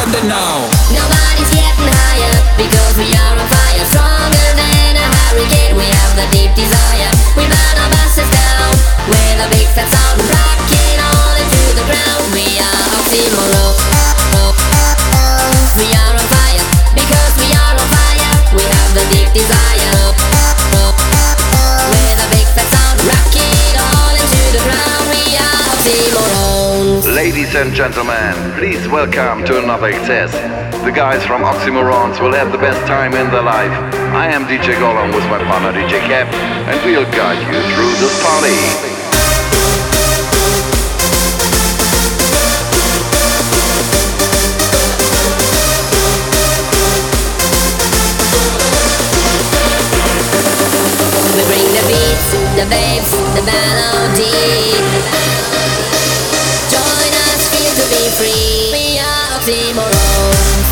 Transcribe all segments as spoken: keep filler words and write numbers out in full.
thunder now. Nobody's getting higher because we are on fire. Stronger than a hurricane, we have the deep desire. We burn our buses down with a big fat sound, rocking all into the ground. We are oxymoron. We are on fire because we are on fire. We have the deep desire with a big fat sound, rocking all into the ground. We are oxymorons. Ladies and gentlemen, please welcome to another excess. The guys from Oxymorons will have the best time in their life. I am D J Gollum with my partner D J Cap, and we'll guide you through this party. We bring the beats, the babes, the melody. Join us, feel to be free. We are Oxymorons.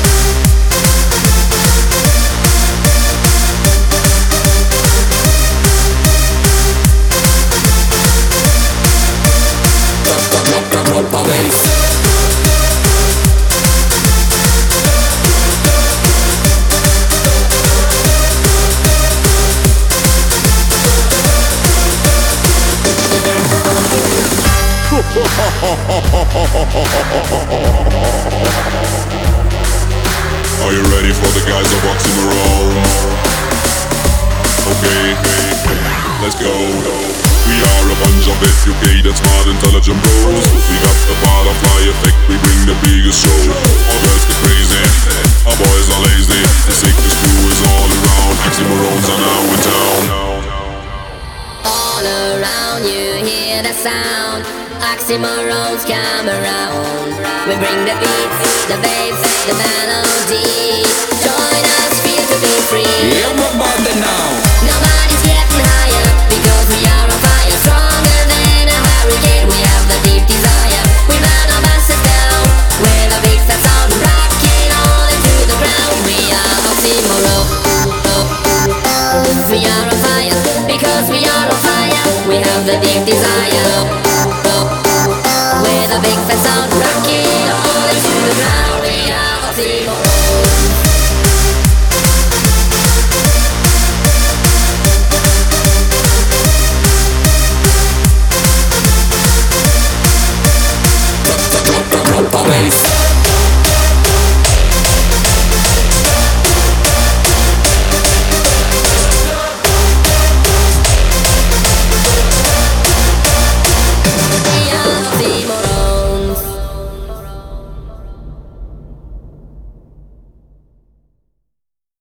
Are you ready for the guys of Oxymorons? Okay, let's go. We are a bunch of educated, smart, intelligent bros. We got the butterfly effect, we bring the biggest show. Our girls get crazy, our boys are lazy. The sickness crew is all around. Oxymorons are now in town. All around you hear the sound. Oxymorons come around. We bring the beats, the babes, the melody. Join us, feel to be free.